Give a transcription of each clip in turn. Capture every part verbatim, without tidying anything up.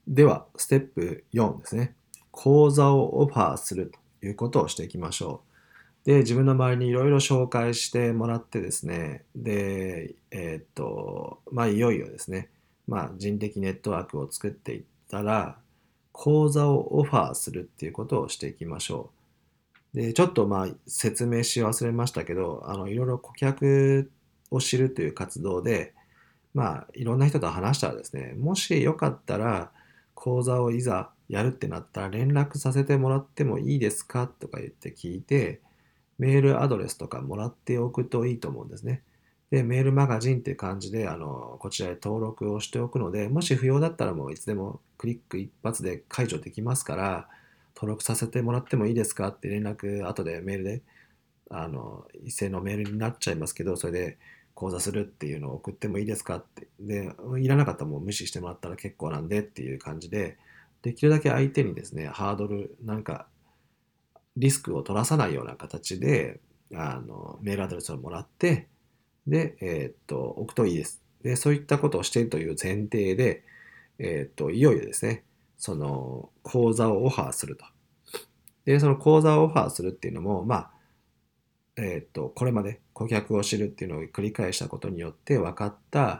では、ステップよんですね。講座をオファーするということをしていきましょう。で、自分の周りにいろいろ紹介してもらってですね、で、えーっと、まあ、いよいよですね、まあ、人的ネットワークを作っていったら、講座をオファーするっていうことをしていきましょう。で、ちょっとまあ、説明し忘れましたけど、あの、いろいろ顧客を知るという活動で、まあ、いろんな人と話したらですね、もしよかったら、講座をいざやるってなったら連絡させてもらってもいいですかとか言って聞いて、メールアドレスとかもらっておくといいと思うんですね。で、メールマガジンっていう感じで、あの、こちらで登録をしておくので、もし不要だったらもういつでもクリック一発で解除できますから、登録させてもらってもいいですかって連絡、後でメールであの、一斉のメールになっちゃいますけど、それで講座するっていうのを送ってもいいですかって。で、いらなかったらもう無視してもらったら結構なんでっていう感じで、できるだけ相手にですね、ハードル、なんかリスクを取らさないような形で、あの、メールアドレスをもらって、で、えーっと、置くといいです。で、そういったことをしているという前提で、えーっと、いよいよですね、その講座をオファーすると。で、その講座をオファーするっていうのも、まあ、えっと、これまで顧客を知るっていうのを繰り返したことによって分かった、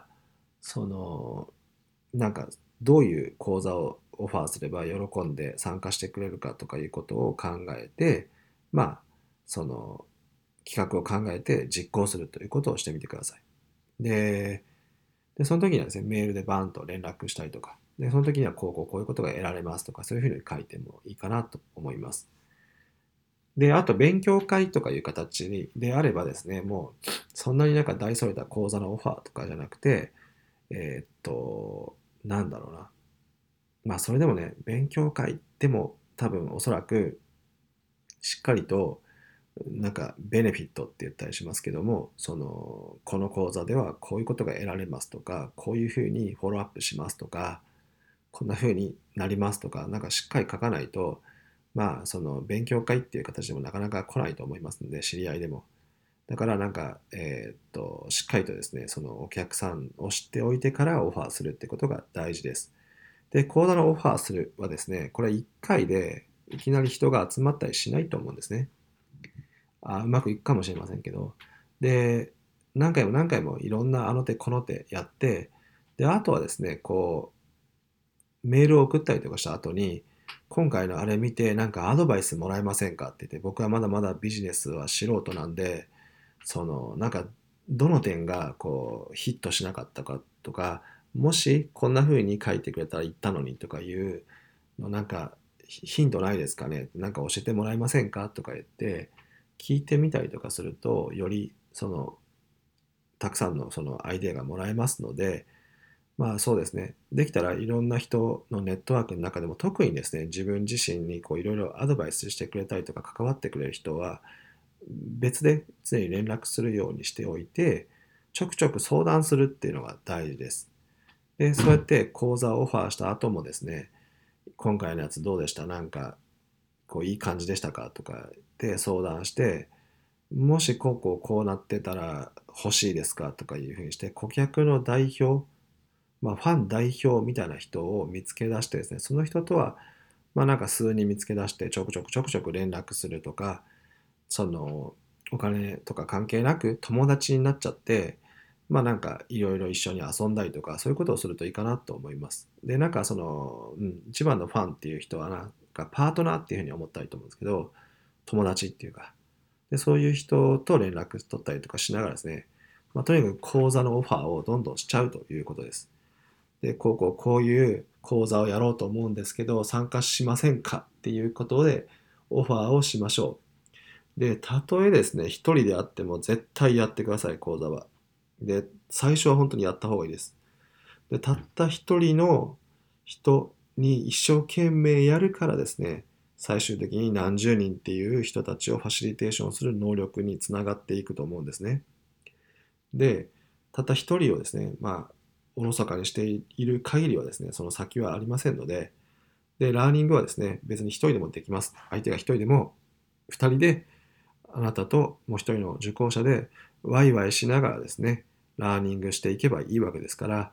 その、なんか、どういう講座をオファーすれば喜んで参加してくれるかとかいうことを考えて、まあ、その、企画を考えて実行するということをしてみてください。で、で、その時にはですね、メールでバンと連絡したりとか、で、その時にはこうこうこういうことが得られますとか、そういうふうに書いてもいいかなと思います。で、あと勉強会とかいう形であればですね、もうそんなになんか大それた講座のオファーとかじゃなくて、えーっと、なんだろうな。まあそれでもね、勉強会でも多分おそらくしっかりとなんかベネフィットって言ったりしますけども、その、この講座ではこういうことが得られますとか、こういうふうにフォローアップしますとか、こんな風になりますとか、なんかしっかり書かないと、まあ、その勉強会っていう形でもなかなか来ないと思いますので、知り合いでも。だからなんか、えーっと、しっかりとですね、そのお客さんを知っておいてからオファーするってことが大事です。で、講座のオファーするはですね、これいっかいでいきなり人が集まったりしないと思うんですね。あ、うまくいくかもしれませんけど。で、何回も何回もいろんなあの手この手やって、で、あとはですね、こう、メールを送ったりとかした後に、今回のあれ見てなんかアドバイスもらえませんかって言って、僕はまだまだビジネスは素人なんで、その、なんか、どの点がこうヒットしなかったかとか、もしこんな風に書いてくれたら言ったのにとかいうの、なんかヒントないですかね、なんか教えてもらえませんかとか言って聞いてみたりとかすると、よりそのたくさんのそのアイデアがもらえますので、まあそうですね。できたらいろんな人のネットワークの中でも特にですね、自分自身にこういろいろアドバイスしてくれたりとか関わってくれる人は別で常に連絡するようにしておいて、ちょくちょく相談するっていうのが大事です。で、そうやって講座をオファーした後もですね、今回のやつどうでした、なんかこういい感じでしたかとかで相談して、もしこうこうこうなってたら欲しいですかとかいうふうにして、顧客の代表、まあ、ファン代表みたいな人を見つけ出してですね、その人とは、まあなんか数人見つけ出してちょくちょくちょくちょく連絡するとか、そのお金とか関係なく友達になっちゃって、まあなんかいろいろ一緒に遊んだりとか、そういうことをするといいかなと思います。で、なんかその、うん、一番のファンっていう人はなんかパートナーっていうふうに思ったらいいと思うんですけど、友達っていうか、で、そういう人と連絡取ったりとかしながらですね、まあ、とにかく講座のオファーをどんどんしちゃうということです。で、こうこうこういう講座をやろうと思うんですけど、参加しませんかっていうことでオファーをしましょう。で、たとえですね、一人であっても絶対やってください、講座は。で、最初は本当にやった方がいいです。で、たった一人の人に一生懸命やるからですね、最終的に何十人っていう人たちをファシリテーションする能力につながっていくと思うんですね。で、たった一人をですね、まあ、おろそかにしている限りはですね、その先はありませんので、で、ラーニングはですね、別に一人でもできます。相手が一人でも、二人で、あなたともう一人の受講者で、ワイワイしながらですね、ラーニングしていけばいいわけですから、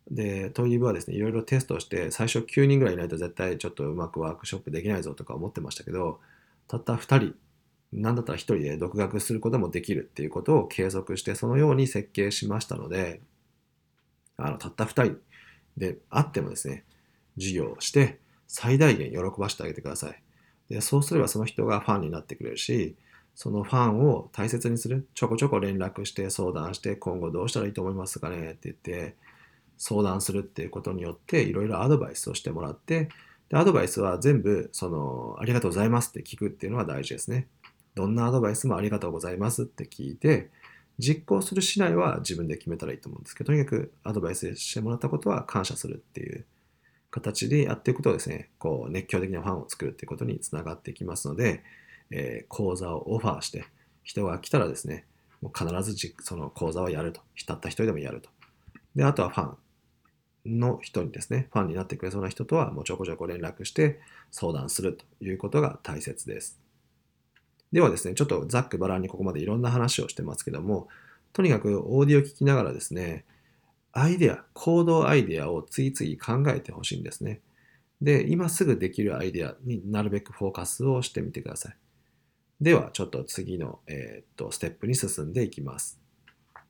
で、トイリ部はですね、いろいろテストして、最初きゅうにんぐらいいないと絶対ちょっとうまくワークショップできないぞとか思ってましたけど、たったふたり、なんだったらひとりで独学することもできるっていうことを継続して、そのように設計しましたので、あのたったふたりであってもですね、授業をして最大限喜ばせてあげてください。で、そうすればその人がファンになってくれるし、そのファンを大切にする、ちょこちょこ連絡して相談して、今後どうしたらいいと思いますかねって言って相談するっていうことによっていろいろアドバイスをしてもらって、で、アドバイスは全部そのありがとうございますって聞くっていうのが大事ですね。どんなアドバイスもありがとうございますって聞いて、実行するしないは自分で決めたらいいと思うんですけど、とにかくアドバイスしてもらったことは感謝するっていう形でやっていくとですね、こう熱狂的なファンを作るっていうことにつながっていきますので、えー講座をオファーして人が来たらですね、もう必ずじその講座をやると。たった一人でもやると。で、あとはファンの人にですね、ファンになってくれそうな人とはもうちょこちょこ連絡して相談するということが大切です。ではですね、ちょっとざっくばらんにここまでいろんな話をしてますけども、とにかくオーディオを聞きながらですね、アイデア、行動アイデアを次々考えてほしいんですね。で、今すぐできるアイデアになるべくフォーカスをしてみてください。では、ちょっと次の、えーっとステップに進んでいきます。